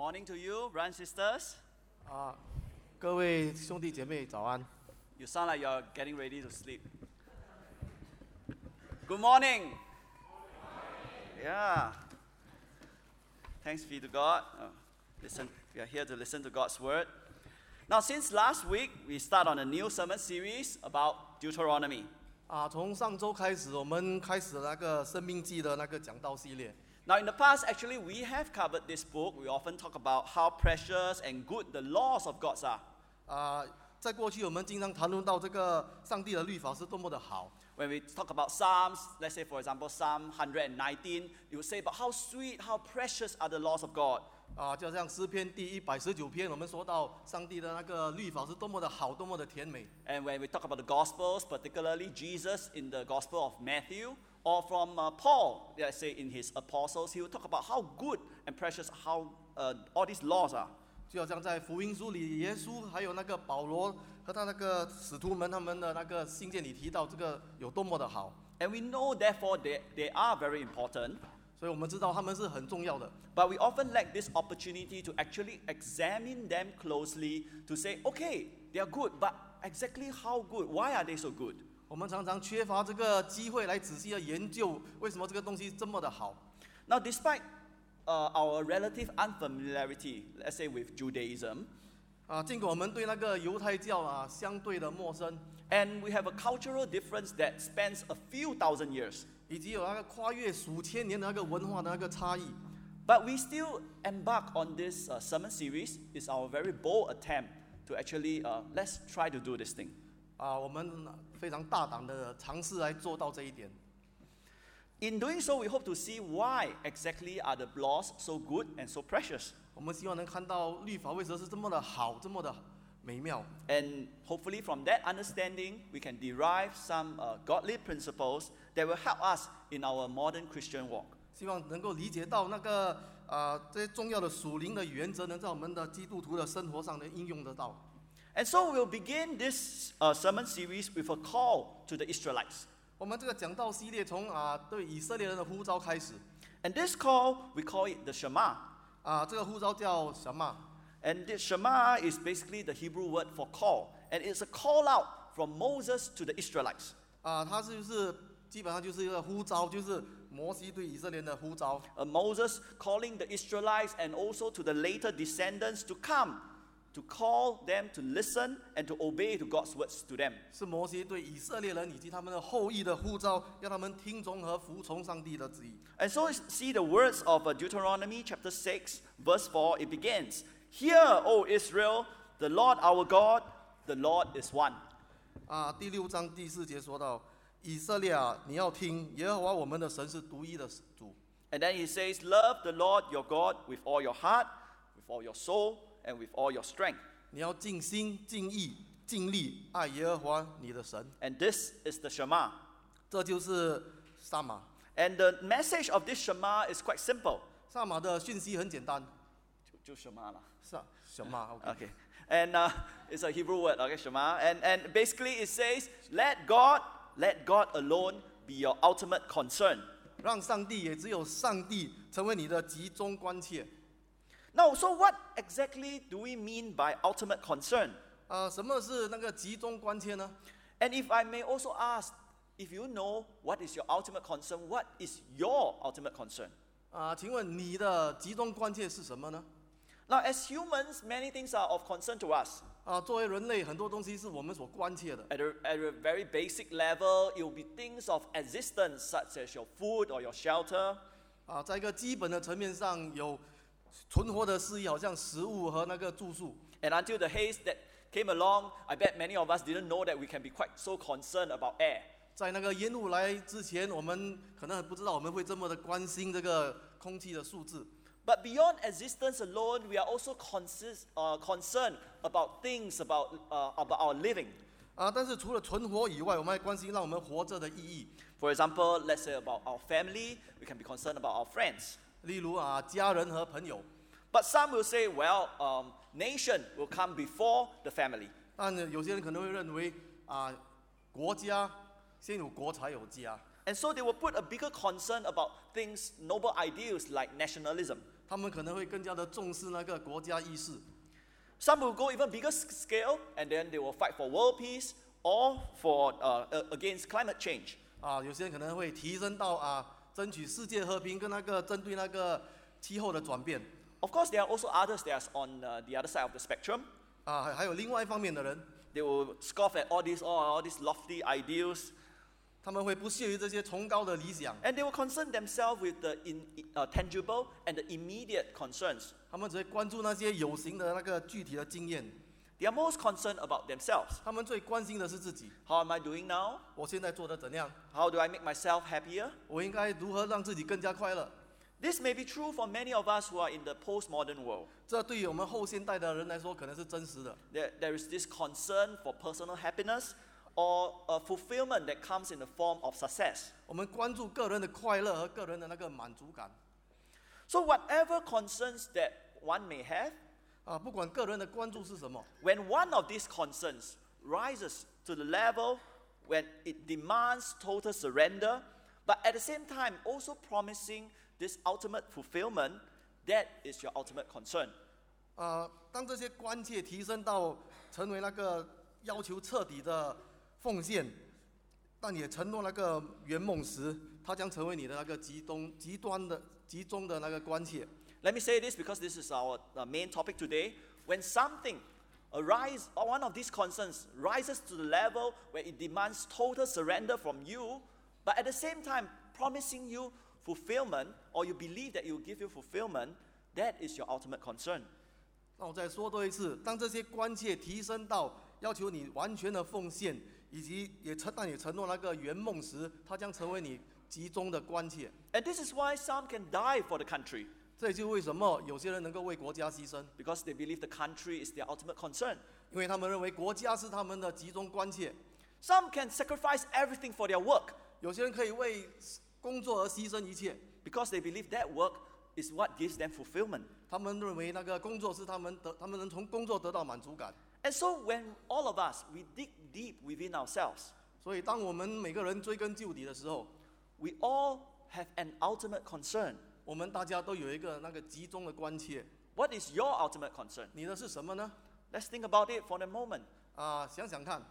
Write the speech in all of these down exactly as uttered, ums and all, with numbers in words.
morning to you, brothers and sisters. 啊，各位兄弟姐妹早安。 You sound like you're getting ready to sleep. Good morning. Yeah. Thanks be to God. Uh, listen, we are here to listen to God's word. Now, since last week, we start on a new sermon series about Deuteronomy. 啊，从上周开始，我们开始了那个生命记的那个讲道系列。 Now, in the past, actually, we have covered this book. We often talk about how precious and good the laws of God are. 啊，在过去我们经常谈论到这个上帝的律法是多么的好。 When we talk about Psalms, let's say, for example, Psalm one hundred nineteen, you would say about how sweet, how precious are the laws of God. 啊，就像诗篇第一百十九篇，我们说到上帝的那个律法是多么的好，多么的甜美。 And when we talk about the Gospels, particularly Jesus in the Gospel of Matthew, or from uh, Paul, let's say in his epistles, he will talk about how good and precious how uh, all these laws are. 就好像在福音书里，耶稣还有那个保罗和他那个使徒们他们的那个信件里提到这个有多么的好。 And we know, therefore, they, they are very important. 所以我们知道他们是很重要的。 But we often lack this opportunity to actually examine them closely to say, okay, they are good, but exactly how good? Why are they so good? 我们常常缺乏这个机会来仔细的研究为什么这个东西这么的好。 Now, despite uh, our relative unfamiliarity, let's say with Judaism, 啊，尽管我们对那个犹太教啊相对的陌生， and we have a cultural difference that spans a few thousand years, 以及有那个跨越数千年的那个文化的那个差异， but we still embark on this uh, sermon series. It's our very bold attempt to actually, uh, let's try to do this thing. 啊，我们非常大胆的尝试来做到这一点。 In doing so, we hope to see why exactly are the laws so good and so precious. 我们希望能看到律法为什么是这么的好，这么的美妙。 And hopefully from that understanding, we can derive some uh, godly principles that will help us in our modern Christian walk. 希望能够理解到那个啊这些重要的属灵的原则，能在我们的基督徒的生活上能应用得到。 And so we'll begin this uh, sermon series with a call to the Israelites. 我们这个讲道系列从啊对以色列人的呼召开始， And this call, we call it the Shema. 啊这个呼召叫什么？ And the Shema is basically the Hebrew word for call. And it's a call out from Moses to the Israelites. 啊，它是就是基本上就是一个呼召，就是摩西对以色列人的呼召。 Uh, Moses calling the Israelites and also to the later descendants to come, to call them to listen and to obey to God's words to them. 是摩西对以色列人以及他们的后裔的呼召，要他们听从和服从上帝的旨意。 And so see the words of uh, Deuteronomy chapter six, verse four, it begins, Hear, O Israel, the Lord our God, the Lord is one. 啊，第六章第四节说到，以色列啊，你要听，耶和华我们的神是独一的主。 And then he says, Love the Lord your God with all your heart, with all your soul, and with all your strength. 你要尽心、尽意、尽力爱耶和华你的神， And this is the Shema. 这就是撒玛。 And the message of this Shema is quite simple. 撒玛的讯息很简单， 就Shema 啦。 撒什么 ？OK， Okay. And uh, it's a Hebrew word, okay, Shema. And, and basically it says, let God, let God alone be your ultimate concern. 让上帝也只有上帝成为你的集中关切。 Now, so what exactly do we mean by ultimate concern? 啊，什么是那个集中关切呢？ And if I may also ask, if you know what is your ultimate concern, what is your ultimate concern? 啊，请问你的集中关切是什么呢？ Now, as humans, many things are of concern to us. 啊，作为人类，很多东西是我们所关切的。 At a, at a very basic level, it will be things of existence, such as your food or your shelter. 啊，在一个基本的层面上，有存活的事宜，好像食物和那个住宿。 And until the haze that came along, I bet many of us didn't know that we can be quite so concerned about air. 在那个烟雾来之前，我们可能不知道我们会这么的关心这个空气的数字。 But beyond existence alone, we are also consist, uh, concerned about things about, uh, about our living. 啊，但是除了存活以外，我们还关心让我们活着的意义。 For example, let's say about our family, we can be concerned about our friends. 例如啊，家人和朋友。 But some will say, well, um, nation will come before the family. 但有些人可能会认为啊，国家先有国才有家。 And so they will put a bigger concern about things, noble ideals like nationalism. 他们可能会更加的重视那个国家意识。 Some will go even bigger scale, and then they will fight for world peace or for uh, against climate change. 啊，有些人可能会提升到啊，争取世界和平跟那个针对那个气候的转变。 Of course, there are also others that are on uh, the other side of the spectrum. 啊，还还有另外一方面的人， They will scoff at all these, all, all these lofty ideals, 他们会不屑于这些崇高的理想， and they will concern themselves with the in, uh, tangible and the immediate concerns. 他们只会关注那些有形的那个具体的经验， They are most concerned about themselves. 他们最关心的是自己。 How am I doing now? 我现在做的怎样？ How do I make myself happier? 我应该如何让自己更加快乐？ This may be true for many of us who are in the postmodern world. 这对于我们后现代的人来说，可能是真实的。 There, there is this concern for personal happiness or a fulfillment that comes in the form of success. 我们关注个人的快乐和个人的那个满足感。 So whatever concerns that one may have, 啊，不管个人的关注是什么， when one of these concerns rises to the level when it demands total surrender, but at the same time also promising this ultimate fulfillment, that is your ultimate concern. 啊，当这些关切提升到成为那个要求彻底的奉献，但也承诺那个圆梦时，它将成为你的那个极端、极端的、集中的那个关切。 Let me say this because this is our uh, main topic today. When something arises, or one of these concerns rises to the level where it demands total surrender from you, but at the same time promising you fulfillment, or you believe that it will give you fulfillment, that is your ultimate concern. 那我再说多一次，当这些关切提升到要求你完全的奉献，以及也承但也承诺那个圆梦时，它将成为你集中的关切。 And this is why some can die for the country, 这也就是为什么有些人能够为国家牺牲， because they believe the country is their ultimate concern. 因为他们认为国家是他们的集中关切。 Some can sacrifice everything for their work, 有些人可以为工作而牺牲一切， because they believe that work is what gives them fulfillment. 他们认为那个工作是他们得，他们能从工作得到满足感。 And so when all of us, we dig deep within ourselves, 所以，当我们每个人追根究底的时候， we all have an ultimate concern. 我们大家都有一个那个集中的关切。 What is your ultimate concern? 你的是什么呢？ Let's think about it for a moment. 啊，想想看，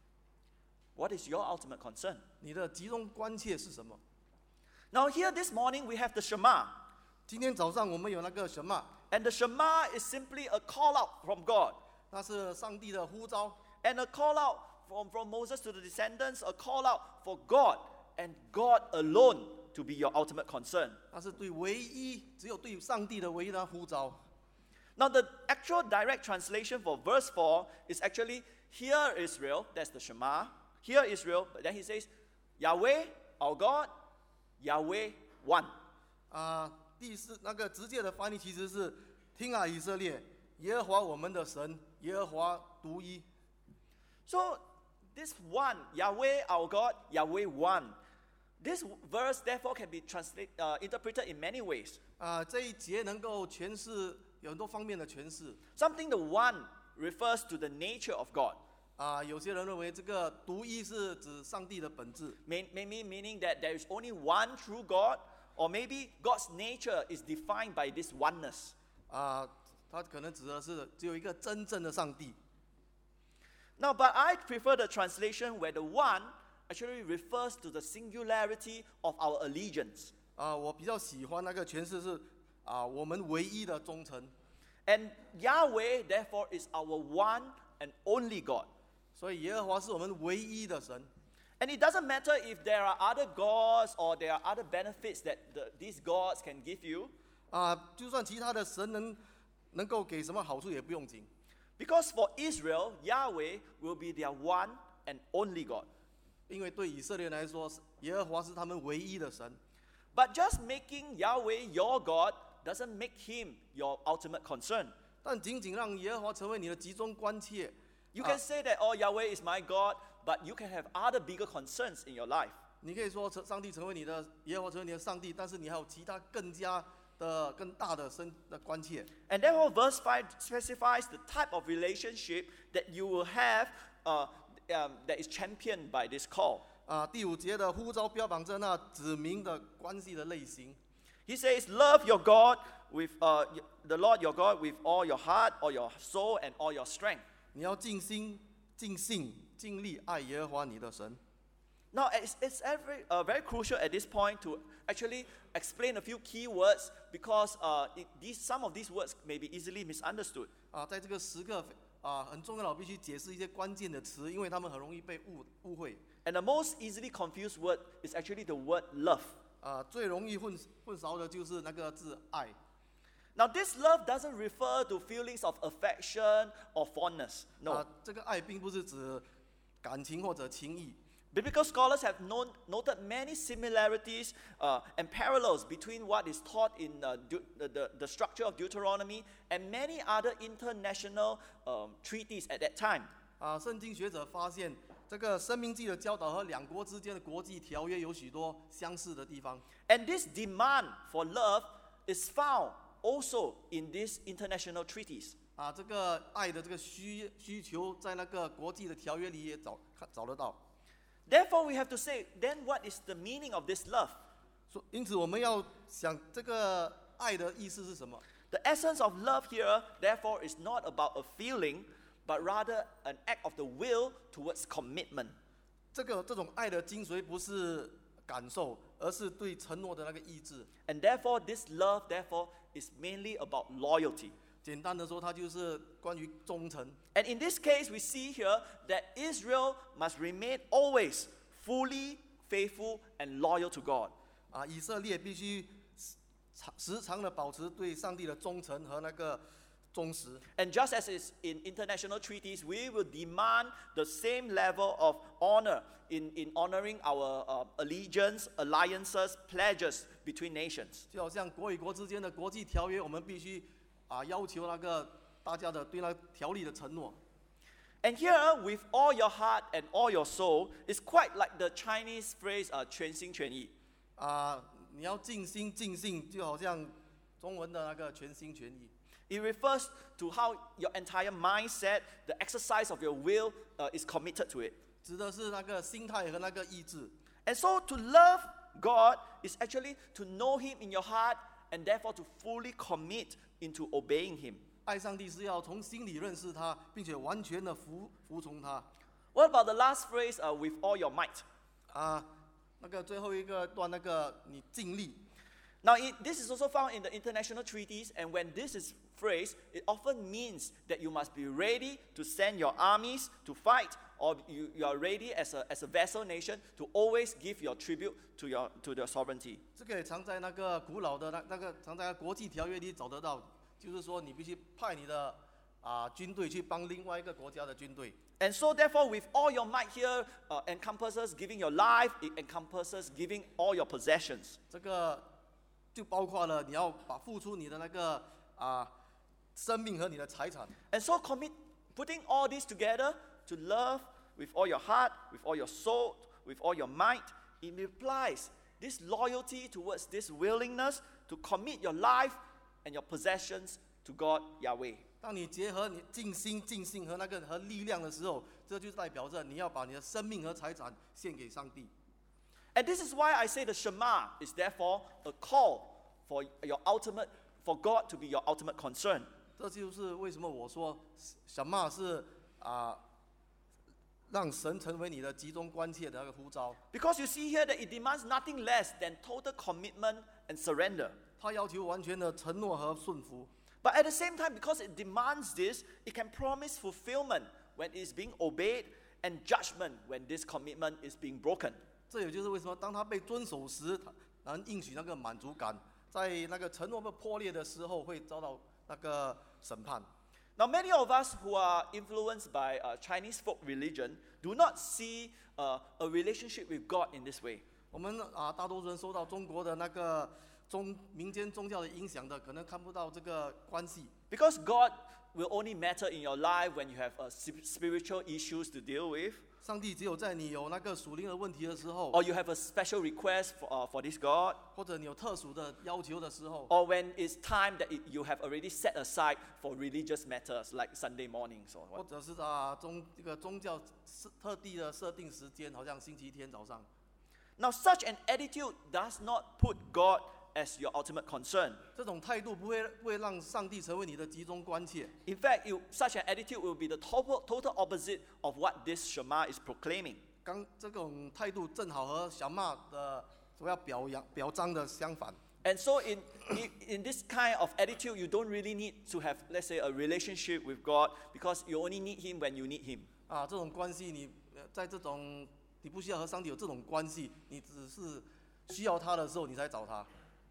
What is your ultimate concern? 你的集中关切是什么？ Now here this morning we have the Shema. 今天早上我们有那个什么？ And the Shema is simply a call out from God. 那是上帝的呼召， And a call out from, from Moses to the descendants, a call out for God and God alone to be your ultimate concern. 那是对唯一只有对上帝的唯一的呼召。 Now the actual direct translation for verse four is actually, Hear Israel, that's the Shema. Hear Israel, but then he says, Yahweh, our God, Yahweh one. 啊，第四那个直接的翻译其实是听啊以色列，耶和华我们的神，耶和华独一。 So this one, Yahweh our God, Yahweh one. This verse therefore can be translate, uh, interpreted in many ways. 啊，这一节能够诠释有很多方面的诠释。 Something the one refers to the nature of God. 啊，有些人认为这个独一是指上帝的本质， May- Maybe meaning that there is only one true God, or maybe God's nature is defined by this oneness. 啊，它可能指的是只有一个真正的上帝。 Now, but I prefer the translation where the one actually refers to the singularity of our allegiance. 啊，我比较喜欢那个诠释是啊，我们唯一的忠诚。 And Yahweh, therefore, is our one and only God. 所以耶和华是我们唯一的神。 And it doesn't matter if there are other gods or there are other benefits that the, these gods can give you, 啊，就算其他的神能能够给什么好处也不用紧， because for Israel, Yahweh will be their one and only God. 因为对以色列人来说，耶和华是他们唯一的神。 But just making Yahweh your God doesn't make him your ultimate concern. 但仅仅让耶和华成为你的集中关切， You 啊 can say that, oh, Yahweh is my God, but you can have other bigger concerns in your life. 你可以说上帝成为你的耶和华成为你的上帝，但是你还有其他更加的更大的深的关切。 And therefore, verse five specifies the type of relationship that you will have uh, um, that is championed by this call. 啊，第五节的呼召标榜着那指明的关系的类型。 He says, love your God with uh, the Lord your God with all your heart, all your soul, and all your strength. 你要尽心、尽性、尽力爱耶和华你的神。 Now, it's, it's every, uh, very crucial at this point to actually explain a few key words because uh, it, these, some of these words may be easily misunderstood. 啊，在这个时刻啊，很重要，我必须解释一些关键的词，因为他们很容易被误误会。 And the most easily confused word is actually the word love. 啊，最容易混混淆的就是那个字爱。 Now, this love doesn't refer to feelings of affection or fondness. No. 啊，这个爱并不是指感情或者情谊。 Biblical scholars have known, noted many similarities uh, and parallels between what is taught in uh, De- the, the, the structure of Deuteronomy and many other international um, treaties at that time. 啊，圣经学者发现，这个《申命记》的教导和两国之间的国际条约有许多相似的地方。 And this demand for love is found also in these international treaties. 啊，这个爱的这个需需求，在那个国际的条约里也找看找得到。 Therefore, we have to say, then what is the meaning of this love? 所因此，我们要想这个爱的意思是什么？ The essence of love here, therefore, is not about a feeling, but rather an act of the will towards commitment. 这个这种爱的精髓不是感受，而是对承诺的那个意志。 And therefore, this love, therefore, is mainly about loyalty. 简单的说，它就是关于忠诚。 And in this case, we see here that Israel must remain always fully faithful and loyal to God. 啊，以色列必须时常时常的保持对上帝的忠诚和那个忠实。 And just as is in international treaties, we will demand the same level of honor in, in honoring our uh, allegiance, alliances, pledges between nations. 就好像国与国之间的国际条约，我们必须啊要求那个大家的对那条例的承诺。 And here, with all your heart and all your soul, is quite like the Chinese phrase uh, 全心全意. 啊，你要尽心尽性，就好像中文的那个全心全意。 It refers to how your entire mindset, the exercise of your will, uh, is committed to it. 指的是那个心态和那个意志。 And so, to love God is actually to know Him in your heart and therefore to fully commit into obeying Him. 爱上帝是要从心里认识他，并且完全的服服从他。 What about the last phrase, uh, with all your might? 啊，那个最后一个段，那个你尽力。 Now, it, this is also found in the international treaties, and when this is phrased, it often means that you must be ready to send your armies to fight, or you, you are ready as a, as a vassal nation to always give your tribute to your, to your sovereignty. 这个也常在那个古老的那那个常在国际条约里找得到，就是说你必须派你的啊军队去帮另外一个国家的军队。 And so, therefore, with all your might here uh, encompasses giving your life, it encompasses giving all your possessions. 这个就包括了你要把付出你的那个啊生命和你的财产。 And so, commit, putting all this together to love with all your heart, with all your soul, with all your might, it implies this loyalty towards this willingness to commit your life and your possessions to God, Yahweh. 当你结合你尽心尽性和那个和力量的时候，这就代表着你要把你的生命和财产献给上帝。 And this is why I say the Shema is therefore a call for your ultimate, for God to be your ultimate concern. 这就是为什么我说什么是啊、让神成为你的集中关切的那个呼召。 Because you see here that it demands nothing less than total commitment and surrender. 他要求完全的承诺和顺服。 But at the same time, because it demands this, it can promise fulfillment when it is being obeyed and judgment when this commitment is being broken. 这也就是为什么当他被遵守时，他能应许那个满足感，在那个承诺被破裂的时候，会遭到那个审判。 Now, many of us who are influenced by uh, Chinese folk religion do not see uh, a relationship with God in this way. 我们啊，大多数人受到中国的那个宗民间宗教的影响的，可能看不到这个关系。 Because God will only matter in your life when you have uh, sp- spiritual issues to deal with, 上帝只有在你有那个属灵的问题的时候， or you have a special request for, uh, for this God, 或者你有特殊的要求的时候， or when it's time that it, you have already set aside for religious matters like Sunday mornings or 或 what. 者是啊宗这个宗教设特地的设定时间，好像星期天早上。 Now, such an attitude does not put God as your ultimate concern. 这种态度不会不会让上帝成为你的集中关切。 In fact, you, such an attitude will be the total, total opposite of what this Shema is proclaiming. 刚这种态度正好和小骂的所要表扬表彰的相反。 And so in, in, in this kind of attitude, you don't really need to have, let's say, a relationship with God because you only need Him when you need Him. 啊，这种关系你呃在这种你不需要和上帝有这种关系，你只是需要他的时候你才找他。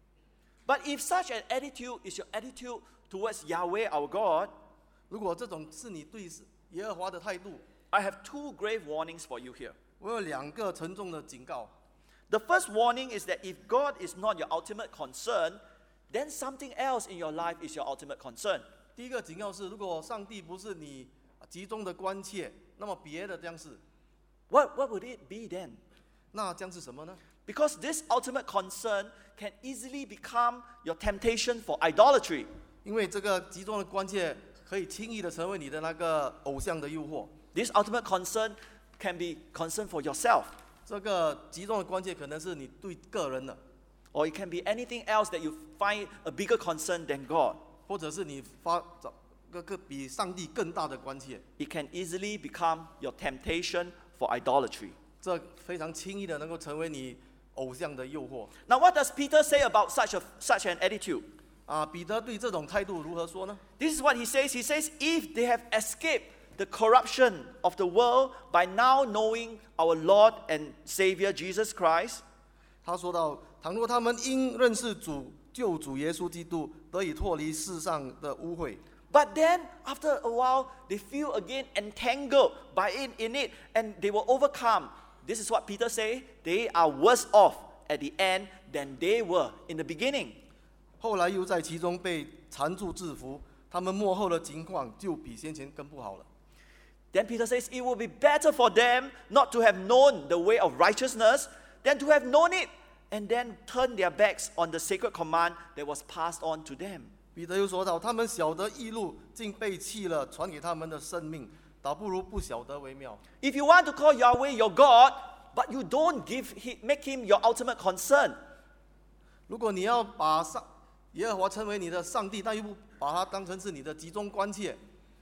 But if such an attitude is your attitude towards Yahweh our God, 如果这种是你对耶和华的态度， I have two grave warnings for you here. 我有两个沉重的警告。 The first warning is that if God is not your ultimate concern, then something else in your life is your ultimate concern. 第一个警告是，如果上帝不是你集中的关切，那么别的将是， What, what would it be then? 那将是什么呢？ Because this ultimate concern can easily become your temptation for idolatry. 因为这个集中的关切可以轻易的成为你的那个偶像的诱惑。 This ultimate concern can be concern for yourself, 这个集中的关切可能是你对个人的， or it can be anything else that you find a bigger concern than God. 或者是你发找个个比上帝更大的关切。 It can easily become your temptation for idolatry. 这非常轻易的能够成为你偶像的诱惑。 Now, what does Peter say about such, a, such an attitude? 啊，彼得对这种态度如何说呢？ This is what he says. He says, if they have escaped the corruption of the world by now knowing our Lord and Savior Jesus Christ, 他说到，倘若他们因认识主救主耶稣基督，得以脱离世上的污秽。 but then after a while they feel again entangled by it in it and they will overcome. This is what Peter says, they are worse off at the end than they were in the beginning. 后来又在其中被缠住制服，他们幕后的情况就比先前更不好了。 Then Peter says, it will be better for them not to have known the way of righteousness than to have known it and then turn their backs on the sacred command that was passed on to them. 彼得又说到，他们晓得义路，竟背弃了传给他们的生命，倒不如不晓得为妙。 If you want to call Yahweh your God, but you don't give him, make him your ultimate concern, 如果你要把上耶和华称为你的上帝，但又不把它当成是你的集中关切，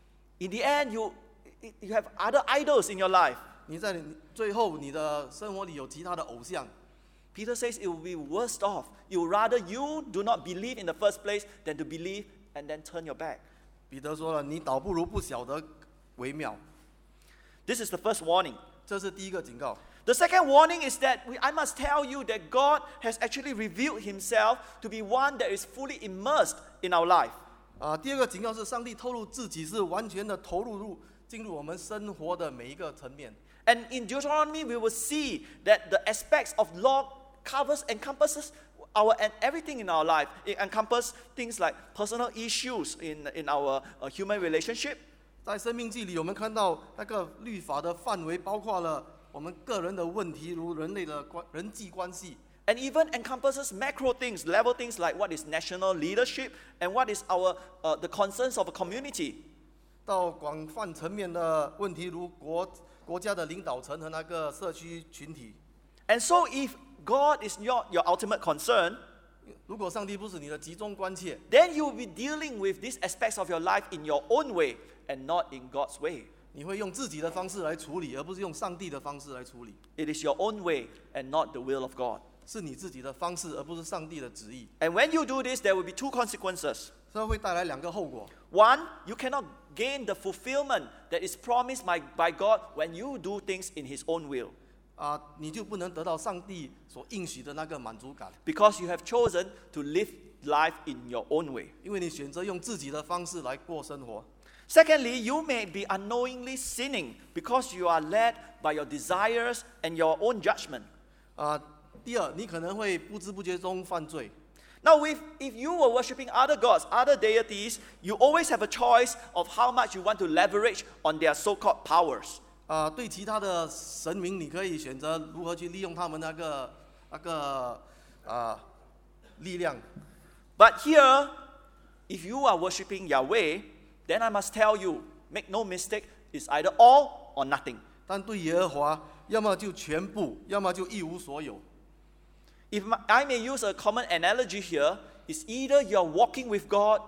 in the end you, you have other idols in your life. 你在你最后你的生活里有其他的偶像。 Peter says it will be worse off. You rather you do not believe in the first place than to believe and then turn your back. 彼得说了，你倒不如不晓得为妙。 This is the first warning. 这是第一个警告。 The second warning is that we, I must tell you that God has actually revealed himself to be one that is fully immersed in our life. 啊，第二个警告是，上帝透露自己是完全的投入入进入我们生活的每一个层面。 And in Deuteronomy, we will see that the aspects of law covers, encompasses our and everything in our life. It encompasses things like personal issues in, in our uh, human relationship. 在生命记里，我们看到那个律法的范围包括了我们个人的问题，如人类的关人际关系。 And even encompasses macro things, level things like what is national leadership and what is our uh, the concerns of a community. 到广泛层面的问题，如国国家的领导层和那个社区群体。 And so if God is not your ultimate concern, 如果上帝不是你的集中关切， then you will be dealing with these aspects of your life in your own way and not in God's way. 你会用自己的方式来处理，而不是用上帝的方式来处理。 It is your own way and not the will of God. 是你自己的方式，而不是上帝的旨意。 And when you do this, there will be two consequences. 这会带来两个后果。 One, you cannot gain the fulfillment that is promised by, by God when you do things in His own will. 啊，你就不能得到上帝所应许的那个满足感， Because you have chosen to live life in your own way. 因为你选择用自己的方式来过生活。 Secondly, you may be unknowingly sinning because you are led by your desires and your own judgment. 啊，第二，你可能会不知不觉中犯罪。 Now, if, if you were worshipping other gods, other deities, you always have a choice of how much you want to leverage on their so-called powers. 啊，对其他的神明，你可以选择如何去利用他们那个那个啊力量。 But here, if you are worshipping Yahweh, then I must tell you, make no mistake, it's either all or nothing. 但对耶和华，要么就全部，要么就一无所有。 If my- I may use a common analogy here, it's either you're walking with God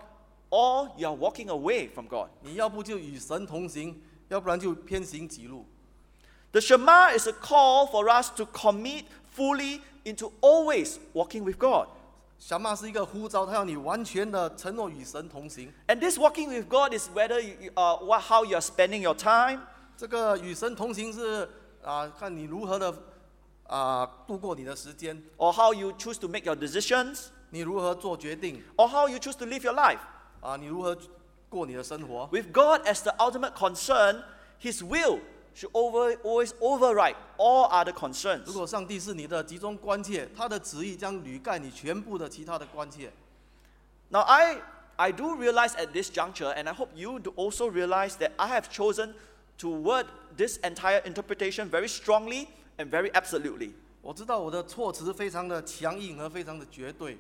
or you're walking away from God. 你要不就与神同行，要不然就偏行己路。 The Shema is a call for us to commit fully into always walking with God. 小马是一个呼召，他要你完全的承诺与神同行。 And this walking with God is whether you, you- uh, what, how you are spending your time, 这个与神同行是啊、看你如何的啊、度过你的时间， or how you choose to make your decisions, 你如何做决定 or how you choose to live your life. 啊、你如何过你的生活。 With God as the ultimate concern, His will should over, always override all other 如 concerns. 果上帝是你的集中关切，他的旨意将履盖你全部的其他的关切。 Now, I, I do realize at this juncture, and I hope you do also realize that I have chosen to word this entire interpretation very strongly and very absolutely. 我知道我的措辞非常的强硬和非常的绝对，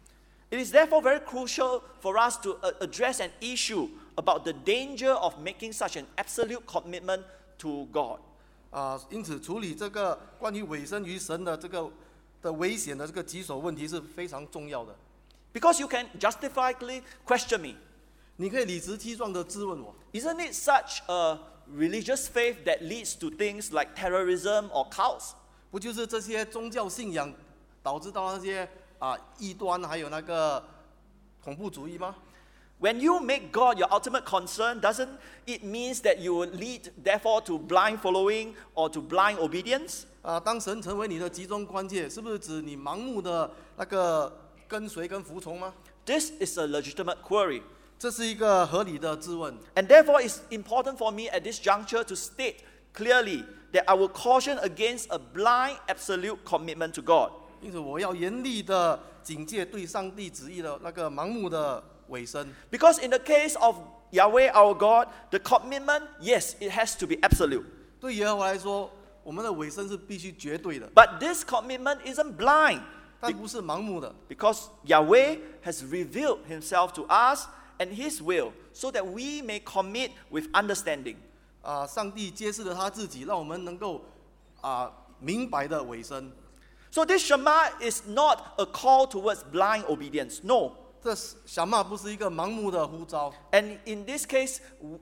It is therefore very crucial for us to uh, address an issue about the danger of making such an absolute commitment to God. 啊、因此处理这个关于委身于神的这个的危险的这个棘手问题是非常重要的。 Because you can justifiably question me. 你可以理直气壮的质问我， Isn't it such a religious faith that leads to things like terrorism or cults? 不就是这些宗教信仰导致到那些啊、异端还有那个恐怖主义吗？ When you make God your ultimate concern, doesn't it means that you will lead, therefore, to blind following or to blind obedience? 啊、当神成为你的集中关切，是不是指你盲目的那个跟随跟服从吗？ This is a legitimate query. 这是一个合理的质问。 And therefore, it's important for me at this juncture to state clearly that I will caution against a blind, absolute commitment to God. 因此，我要严厉的警戒对上帝旨意的那个盲目的委身。 Because in the case of Yahweh our God, the commitment, yes, it has to be absolute. 对耶和华来说，我们的委身是必须绝对的， But this commitment isn't blind 但不是盲目的。 because Yahweh has revealed himself to us and his will so that we may commit with understanding. 啊、上帝揭示了他自己，让我们能够啊、明白的委身。 So this Shema is not a call towards blind obedience. No. 这小马不是一个盲目的呼召。 And in this case,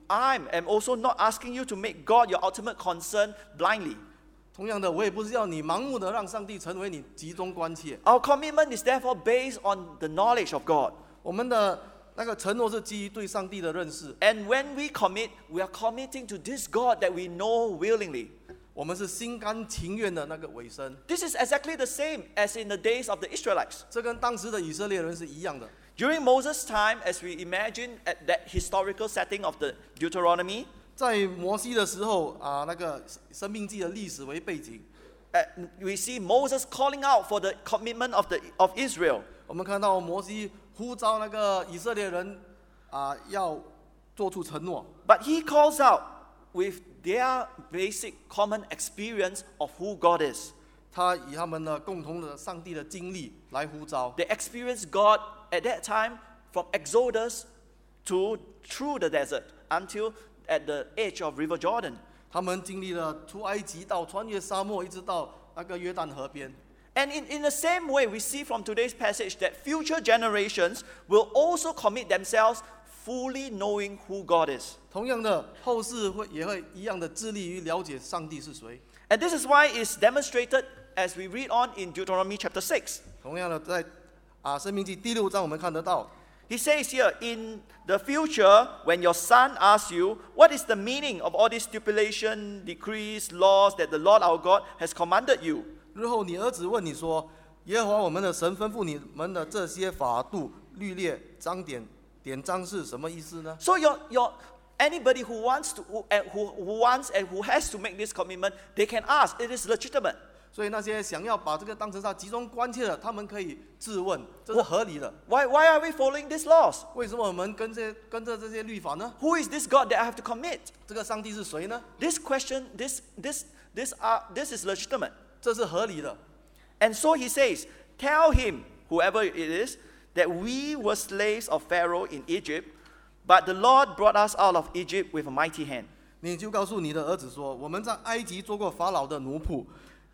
I am also not asking you to make God your ultimate concern blindly. 同样的，我也不是要你盲目的让上帝成为你集中关切。 Our commitment is therefore based on the knowledge of God. 我们的那个承诺是基于对上帝的认识。 And when we commit, we are committing to this God that we know willingly. 我们是心甘情愿的那个委身， This is exactly the same as in the days of the Israelites. 这跟当时的以色列人是一样的。 During Moses' time, as we imagine at that historical setting of the Deuteronomy, 在摩西的时候啊，那个生命记的历史为背景， uh, we see Moses calling out for the commitment of, the, of Israel. 我们看到摩西呼召那个以色列人啊，要做出承诺， But he calls out with their basic common experience of who God is. 他以他们的共同的上帝的经历来呼召。 They experienced God at that time from Exodus to through the desert until at the edge of River Jordan. 他们经历了出埃及到穿越沙漠，一直到那个约旦河边。 And in, in the same way, we see from today's passage that future generations will also commit themselves fully knowing who God is. 同样的，后世会也会一样的致力于了解上帝是谁。 And this is why it's demonstrated as we read on in Deuteronomy chapter six. 同样的，在啊申命记第六章我们看得到， He says here, in the future, when your son asks you, what is the meaning of all these stipulations, decrees, laws that the Lord our God has commanded you? 日后你儿子问你说：“耶和华我们的神吩咐你们的这些法度、律例、章典、典章是什么意思呢？” So your, your, anybody who wants to, who, and who, who wants and who has to make this commitment, they can ask. It is legitimate. 所以那些想要把这个当成他集中关切的，他们可以质问，这是合理的。 Why, why are we following these laws? 为什么我们跟这跟着这些律法呢？ Who is this God that I have to commit? 这个上帝是谁呢？ This question, this, this, this, uh, this is legitimate. 这是合理的。 And so he says, tell him, whoever it is, that we were slaves of Pharaoh in Egypt, but the Lord brought us out of Egypt with a mighty hand. 你就告诉你的儿子说：“我们在埃及做过法老的奴仆，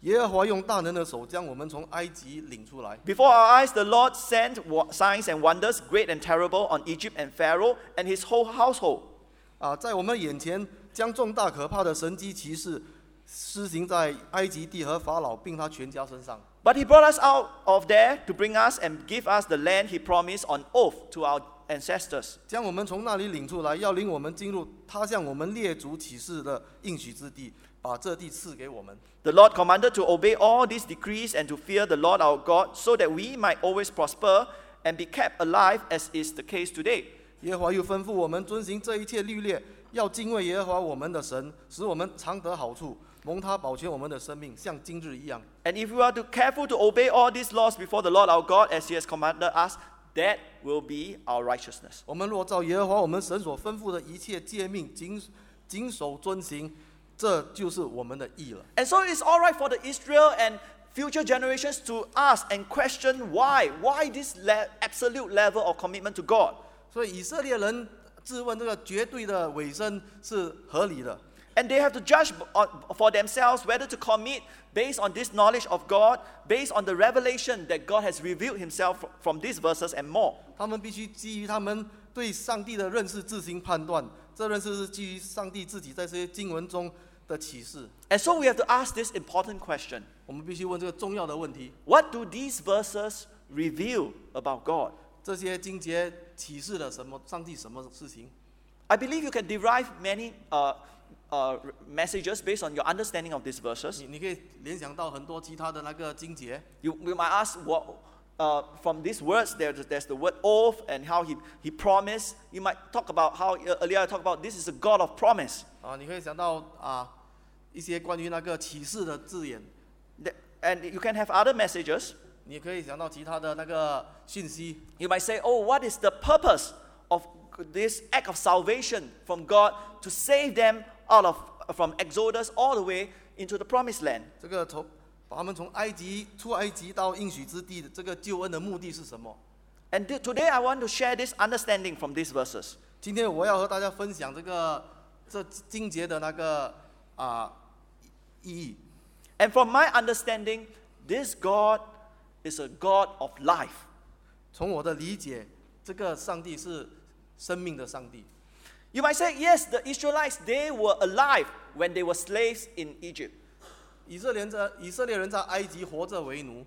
耶和華用大能的手將我們從埃及領出來。 Before our eyes, the Lord sent wa- signs and wonders, great and terrible, on Egypt and Pharaoh and his whole household. 啊，在我們眼前將重大可怕的神蹟奇事施行在埃及地和法老並他全家身上。 But he brought us out of there to bring us and give us the land he promised on oath to our ancestors. 將我們從那裡領出來，要領我們進入他向我們列祖起誓的應許之地，把這地賜給我們。 The Lord commanded to obey all these decrees and to fear the Lord our God, so that we might always prosper and be kept alive, as is the case today. 耶和華又吩咐我們遵行這一切律例，要敬畏耶和華我們的神，使我們常得好處，蒙他保全我們的生命，像今日一樣。 And if we are to careful to obey all these laws before the Lord our God, as he has commanded us, that will be our righteousness. 我們若照耶和華我們神所吩咐的一切誡命謹謹守遵行，這就是我們的義了。 And so it's all right for the Israel and future generations to ask and question why. Why this le- absolute level of commitment to God? 所以以色列人質問這個絕對的委身是合理的。 And they have to judge on, for themselves whether to commit based on this knowledge of God, based on the revelation that God has revealed himself fr- from these verses and more. 他們必須基於他們對上帝的認識自行判斷，這認識是基於上帝自己在這些經文中的啟示。 And so we have to ask this important question. 我們必須問這個重要的問題： What do these verses reveal about God? 這些經節啟示了什麼？上帝什麼事情？ I believe you can derive many uh, uh, messages based on your understanding of these verses. 你你可以聯想到很多其他的那個經節。 You, you might ask, what, uh, from these words, there's, there's the word oath and how he, he promised. You might talk about how uh, earlier I talked about this is a God of promise. 啊，你可以想到啊一些關於那個啟示的字眼， That- And you can have other messages. 你可以想到其他的那個訊息。 You might say, oh, what is the purpose of this act of salvation from God to save them out of from Exodus all the way into the promised land? 這個從把他們從埃及出埃及到應許之地的這個救恩的目的是什麼？ And th- today I want to share this understanding from these verses. 今天我要和大家分享這個這經節的那個啊意義。 And from my understanding, this God is a God of life. 從我的理解，這個上帝是生命的上帝。 You might say, yes, the Israelites, they were alive when they were slaves in Egypt. 以色列人在以色列人在埃及活着為奴，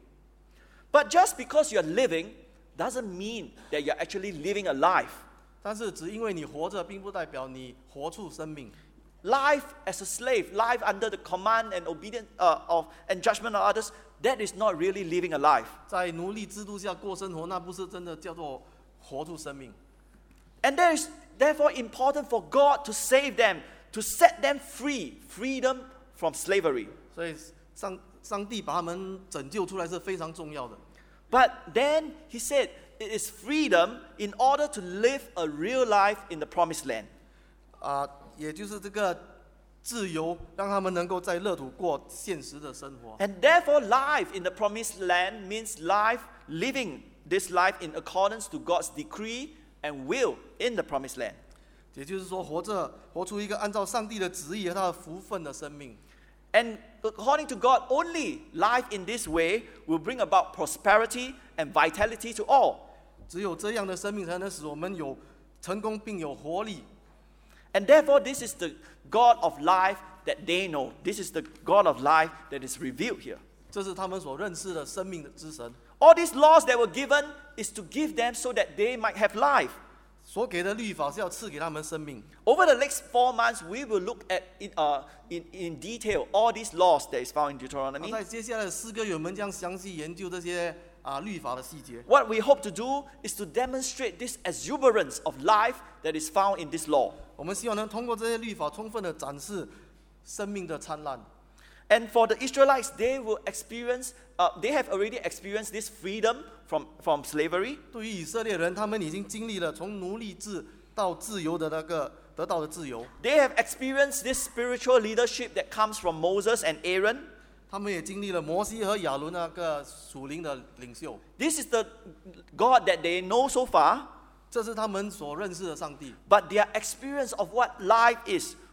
But just because you're living doesn't mean that you're actually living a life. 但是只因為你活着，並不代表你活出生命。 Life as a slave, life under the command and obedience uh, of and judgment of others, that is not really living a life. 在奴隸制度下過生活，那不是真的叫做活出生命。 And there is therefore important for God to save them, to set them free, freedom from slavery. 所以上上帝把他們拯救出來是非常重要的。 But then he said it is freedom in order to live a real life in the promised land. 啊，也就是這個自由，讓他們能夠在樂土過現實的生活。 And therefore life in the promised land means life, living this life in accordance to God's decree and will in the promised land. 也就是說，活着活出一個按照上帝的旨意和他的福分的生命。 And according to God, only life in this way will bring about prosperity and vitality to all. 只有這樣的生命，才能使我們有成功並有活力。 And therefore, this is the God of life that they know. This is the God of life that is revealed here. 這是他們所認識的生命的之神。 All these laws that were given is to give them so that they might have life. 所給的律法是要賜給他們生命。 Over the next four months, we will look at in, uh, in, in detail all these laws that is found in 那 Deuteronomy. 在接下來的四個月，我們將詳細研究這些啊律法的細節。 What we hope to do is to demonstrate this exuberance of life that is found in this law. 我們希望能通過這些律法，充分的展示生命的燦爛。 And for the Israelites, they will experience, uh, they have already experienced this freedom from, from slavery. 對於以色列人，他們已經經歷了從奴隸制到自由的那個得到的自由。 They have experienced this spiritual leadership that comes from Moses and Aaron. 他們也經歷了摩西和亞倫那個屬靈的領袖。 This is the God that they know so far. 這是他們所認識的上帝。 But their experience of what life is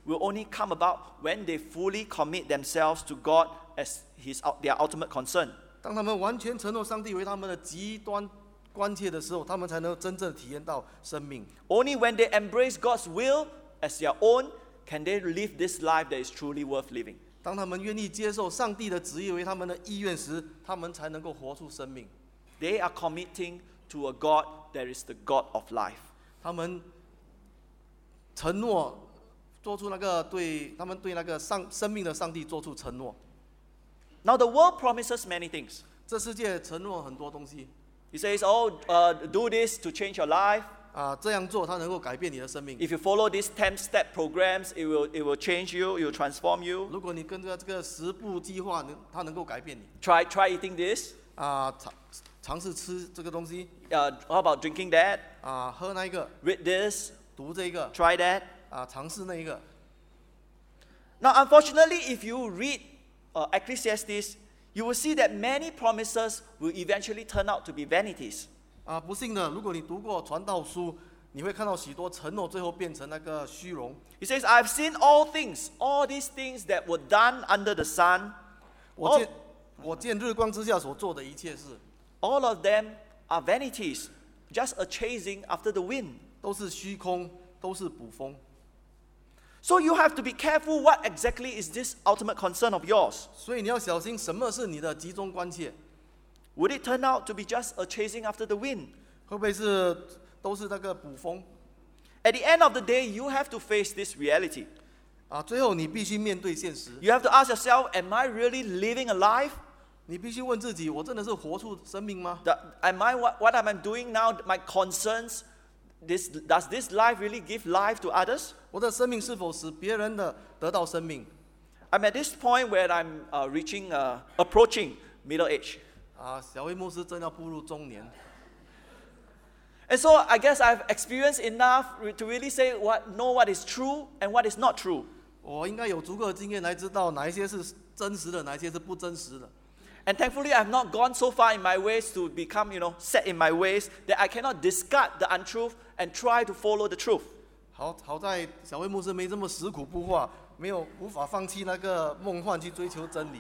will only come about when they fully commit themselves to God as his, their ultimate concern. 当他们完全承诺上帝为他们的极端关切的时候，他们才能真正体验到生命。 Only when they embrace God's will as their own can they live this life that is truly worth living. 当他们愿意接受上帝的旨意为他们的意愿时，他们才能够活出生命。 They are committing to a God that is the God of life. 他们承诺做出那个对他们对那个上生命的上帝做出承诺。 Now the world promises many things. 这世界承诺很多东西 He says, oh, uh, do this to change your life. 啊，这样做它能够改变你的生命。 If you follow these ten-step programs, it will, it will change you, it will transform you. 如果你跟着这个十步计划，能它能够改变你 Try, try eating this. 啊，尝尝试吃这个东西 Uh, how about drinking that? 啊，喝那一个， Read this. 读这一个 Try that. 啊，尝试那一个。 Now, unfortunately, if you read uh, Ecclesiastes, you will see that many promises will eventually turn out to be vanities. 啊，不幸的，如果你读过传道书，你会看到许多承诺最后变成那个虚荣。 He says, I've seen all things, all these things that were done under the sun. 我见我见日光之下所做的一切事， All of them are vanities, just a chasing after the wind. 都是虚空，都是捕风。 So you have to be careful what exactly is this ultimate concern of yours. 所以你要小心，什么是你的集中关切？ Would it turn out to be just a chasing after the wind? 会不会是都是那个捕风？ At the end of the day, you have to face this reality. 啊，最后你必须面对现实， You have to ask yourself, am I really living a life? 你必须问自己：我真的是活出生命吗？ That- Am I what, what am I doing now? My concerns, this, does this life really give life to others? 我的生命是否使别人的得到生命？ I'm at this point where I'm uh, reaching, uh, approaching middle age. 啊，小威牧师正要步入中年， And so I guess I've experienced enough re- to really say what, know what is true and what is not true. 我应该有足够的经验来知道哪一些是真实的，哪一些是不真实的。 And thankfully, I've not gone so far in my ways to become, you know, set in my ways that I cannot discard the untruth and try to follow the truth. 好好在小威牧师没这么食苦不化，没有无法放弃那个梦幻去追求真理。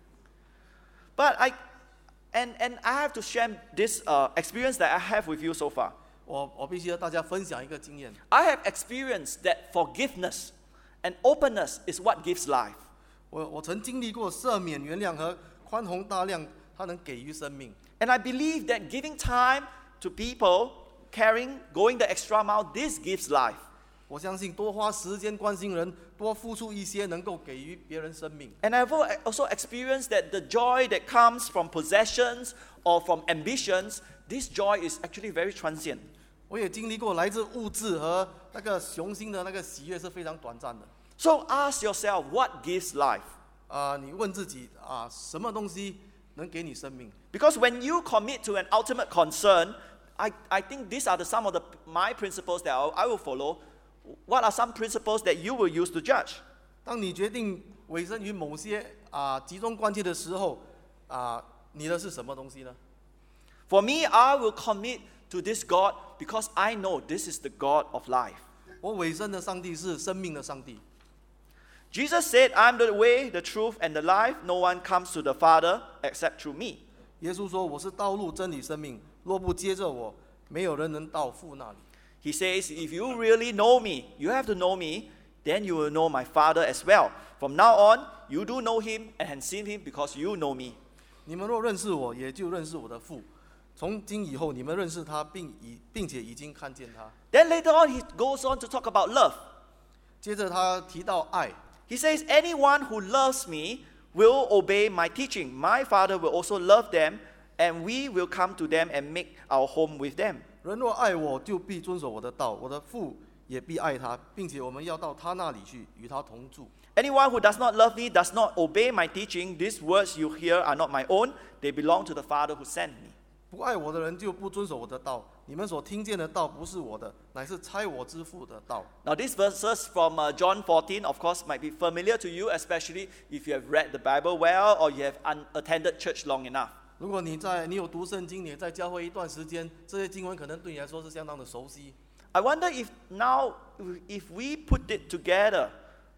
But I, and, and I have to share this uh, experience that I have with you so far. 我我必须和大家分享一个经验， I have experienced that forgiveness and openness is what gives life. 我我曾经历过赦免、原谅和宽宏大量，它能给予生命。 And I believe that giving time to people, caring, going the extra mile, this gives life. 我相信多花时间关心人，多付出一些，能够给予别人生命。 And I've al- also experienced that the joy that comes from possessions or from ambitions, this joy is actually very transient. 我也经历过来自物质和那个雄心的那个喜悦是非常短暂的。 So ask yourself, what gives life? 啊、你问自己啊、什么东西能给你生命？ Because when you commit to an ultimate concern, I, I think these are the, some of the, my principles that I, I will follow. What are some principles that you will use to judge? 当你决定委身于某些啊、集中关切的时候，啊、你的是什么东西呢？ For me, I will commit to this God because I know this is the God of life. 我委身的上帝是生命的上帝。 Jesus said, I'm the way, the truth, and the life. No one comes to the Father except through me. 耶稣说：“我是道路、真理、生命，若不接着我，没有人能到父那里。” He says, if you really know me, you have to know me, then you will know my Father as well. From now on, you do know him and have seen him because you know me. 你们若认识我，也就认识我的父。从今以后，你们认识他，并已并且已经看见他。 Then later on, he goes on to talk about love. 接着他提到爱， He says, anyone who loves me will obey my teaching. My Father will also love them, and we will come to them and make our home with them. 人若爱我，就必遵守我的道，我的父也必爱他，并且我们要到他那里去，与他同住。 Anyone who does not love me does not obey my teaching. These words you hear are not my own. They belong to the Father who sent me. 不爱我的人就不遵守我的道。你们所听见的道不是我的，乃是差我之父的道。 Now, these verses from uh, John fourteen, of course, might be familiar to you, especially if you have read the Bible well or you have un- attended church long enough. 如果你在你有读圣经，你也在教会一段时间，这些经文可能对你来说是相当的熟悉。 I wonder if now, if we put it together,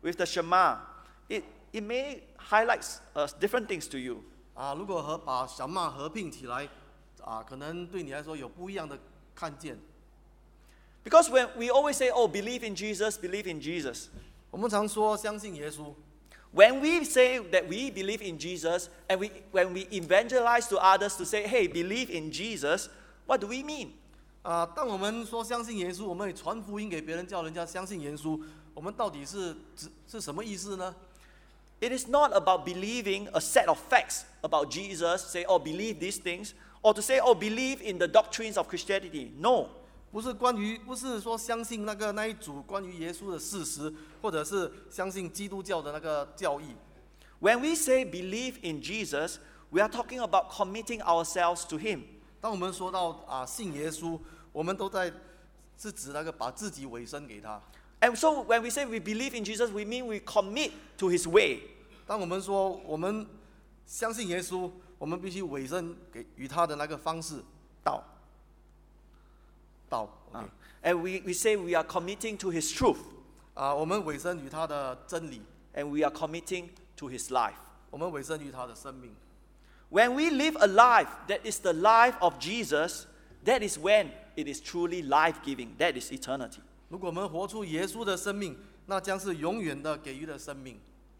with the Shema, it, it may highlight uh, different things to you. 啊，如果和把小骂合并起来，啊，可能对你来说有不一样的看见。 Because when we always say, oh, believe in Jesus, believe in Jesus. 我们常说相信耶稣， When we say that we believe in Jesus, and we, when we evangelize to others to say, hey, believe in Jesus, what do we mean? 啊，当我们说相信耶稣，我们也传福音给别人，叫人家相信耶稣，我们到底是指是什么意思呢？ It is not about believing a set of facts about Jesus, say, oh, believe these things, or to say, oh, believe in the doctrines of Christianity. No. 不是关于，不是说相信那个那一组关于耶稣的事实，或者是相信基督教的那个教义。 When we say believe in Jesus, we are talking about committing ourselves to Him. 当我们说到啊信耶稣，我们都在是指那个把自己委身给他。 And so when we say we believe in Jesus, we mean we commit to His way. 当我们说我们相信耶稣，我们必须委身给与他的那个方式道。道 Uh, and we, we say we are committing to His truth. 啊，我们委身于他的真理， And we are committing to His life. 我们委身于他的生命。 When we live a life that is the life of Jesus, that is when it is truly life-giving. That is eternity. 如果我们活出耶稣的生命，那将是永远的给予的生命。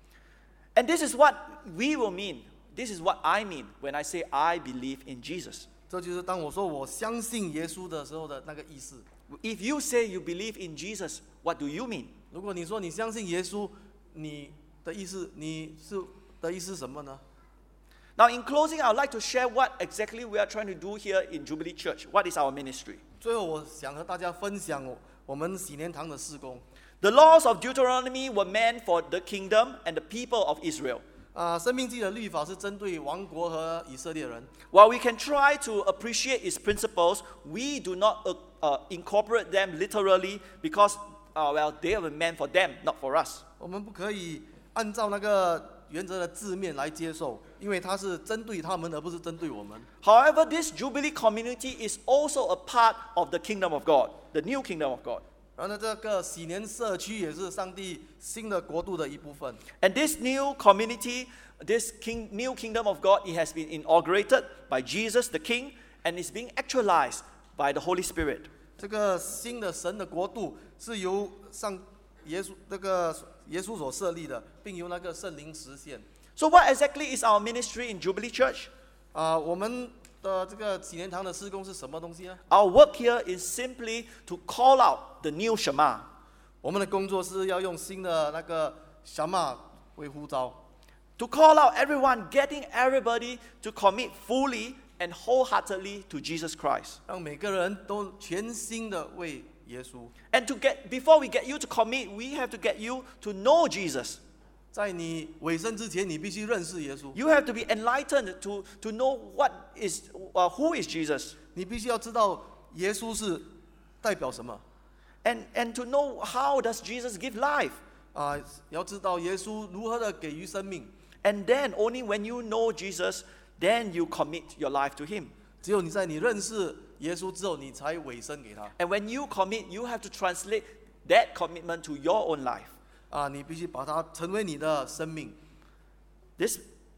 And this is what we will mean. This is what I mean when I say I believe in Jesus. 这就是当我说我相信耶稣的时候的那个意思。 If you say you believe in Jesus, what do you mean? 如果你说你相信耶稣，你的意思，你是的意思是什么呢？ Now, in closing, I would like to share what exactly we are trying to do here in Jubilee Church. What is our ministry? 最后，我想和大家分享我们喜年堂的事工。 The laws of Deuteronomy were meant for the kingdom and the people of Israel. 啊，生命记的律法是针对王国和以色列人。 While we can try to appreciate its principles, we do not uh, uh, incorporate them literally because, uh, well, they were meant for them, not for us. 我们不可以按照那个原则的字面来接受，因为它是针对他们，而不是针对我们。 However, this Jubilee community is also a part of the kingdom of God, the new kingdom of God. 然后呢，这个喜年社区也是上帝新的国度的一部分。 And this new community, this king, new kingdom of God, it has been inaugurated by Jesus the King and is being actualized by the Holy Spirit. 这个新的神的国度是由上耶稣那个耶稣所设立的，并由那个圣灵实现。 So what exactly is our ministry in Jubilee Church? 啊，我们的这个喜年堂的事工是什么东西呢？ Our work here is simply to call out the new Shema. 我们的工作是要用新的那个小马为呼召， To call out everyone, getting everybody to commit fully and wholeheartedly to Jesus Christ. 让每个人都全心的为耶稣。 And to get, before we get you to commit, we have to get you to know Jesus. 在你委身之前，你必须认识耶稣， You have to be enlightened to, to know what is, uh, who is Jesus. 你必须要知道耶稣是代表什么 And, and to know how does Jesus give life. 啊，要知道耶稣如何的给予生命。 And then only when you know Jesus, then you commit your life to Him. 只有你在你认识耶稣之后，你才委身给他 And when you commit, you have to translate that commitment to your own life. 啊，你必须把它成为你的生命。 This,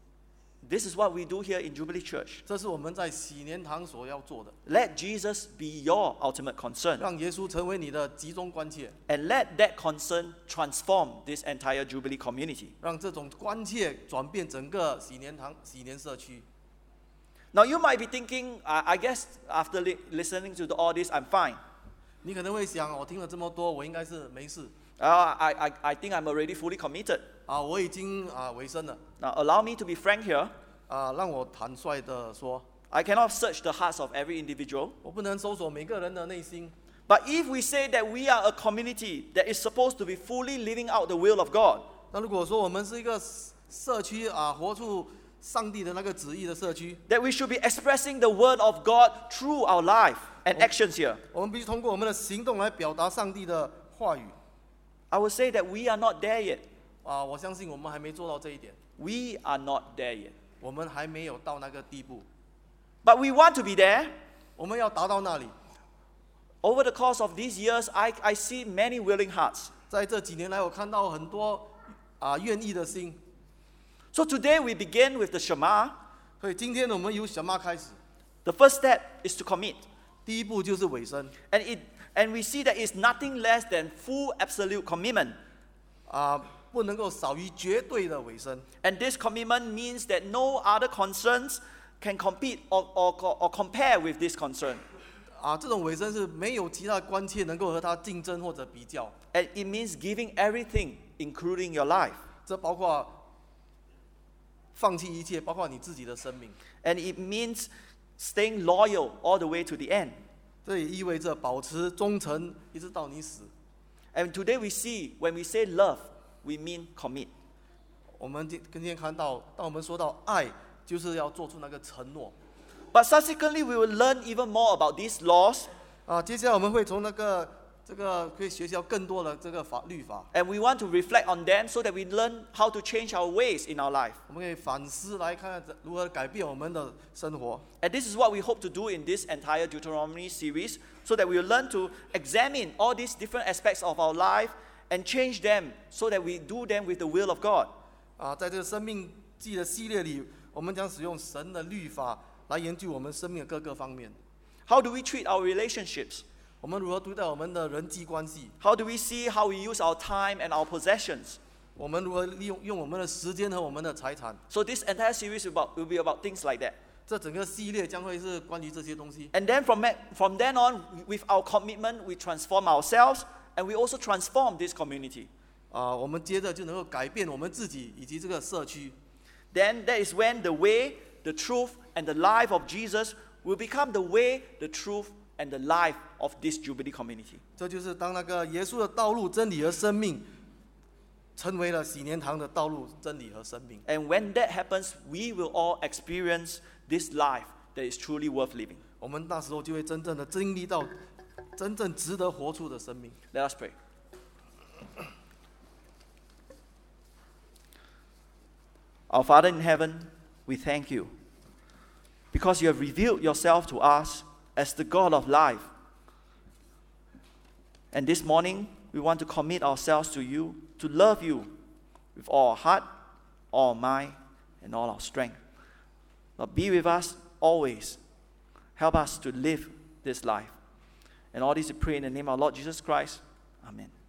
this is what we do here in Jubilee Church. 这是我们在喜年堂所要做的， Let Jesus be your ultimate concern. 让耶稣成为你的集中关切， And let that concern transform this entire Jubilee community. 让这种关切转变整个喜年堂、喜年社区。 Now you might be thinking, I, I guess after li- listening to the, all this, I'm fine. 你可能会想，我听了这么多，我应该是没事 Uh, I, I, I think I'm already fully committed. 啊，我已经啊委身了 Now allow me to be frank here. 啊，让我坦率的说， I cannot search the hearts of every individual. 我不能搜索每个人的内心。 But if we say that we are a community that is supposed to be fully living out the will of God, 那如果说我们是一个社区啊，活出上帝的那个旨意的社区， that we should be expressing the word of God through our life and actions here, 我们必须通过我们的行动来表达上帝的话语 I would say that we are not there yet. 啊！我相信我们还没做到这一点， We are not there yet. 我们还没有到那个地步， But we want to be there. 我们要达到那里。 Over the course of these years, I, I see many willing hearts. 在这几年来，我看到很多啊愿意的心。 So today we begin with the Shema. 所以今天呢，我们由什么开始？ The first step is to commit. 第一步就是委身 And, it, and we see that it's nothing less than full absolute commitment. 啊，不能够少于绝对的委身。 And this commitment means that no other concerns can compete or, or, or compare with this concern. 啊，这种委身是没有其他关切能够和它竞争或者比较。 And it means giving everything, including your life. 这包括放弃一切，包括你自己的生命。 And it means staying loyal all the way to the end. 这也意味着保持忠诚，一直到你死。 And today we see, when we say love, we mean commit. 我们今今天看到，当我们说到爱，就是要做出那个承诺。 But subsequently, we will learn even more about these laws. 啊，接下来我们会从那个这个可以学习到更多的这个法律法， And we want to reflect on them so that we learn how to change our ways in our life. 我们可以反思来看看如何改变我们的生活。 And this is what we hope to do in this entire Deuteronomy series, so that we will learn to examine all these different aspects of our life and change them so that we do them with the will of God. 啊，在这个生命记的系列里，我们将使用神的律法来研究我们生命的各个方面。 How do we treat our relationships? 我们如何对待我们的人际关系？ How do we see how we use our time and our possessions? 我们如何利用用我们的时间和我们的财产？ So this entire series will, about, will be about things like that. 这整个系列将会是关于这些东西。 And then from, that- from then on, with our commitment, we transform ourselves and we also transform this community. 啊，我们接着就能够改变我们自己以及这个社区。 Then that is when the way, the truth, and the life of Jesus will become the way, the truth, and the life of this Jubilee community. 这就是当那个耶稣的道路、真理和生命，成为了喜年堂的道路、真理和生命。 And when that happens, we will all experience this life that is truly worth living. 我们那时候就会真正的经历到真正值得活出的生命。 Let us pray. Our Father in heaven, we thank you because you have revealed yourself to us as the God of life. And this morning, we want to commit ourselves to you, to love you with all our heart, all our mind, and all our strength. Lord, be with us always. Help us to live this life. And all this we pray in the name of our Lord Jesus Christ. Amen.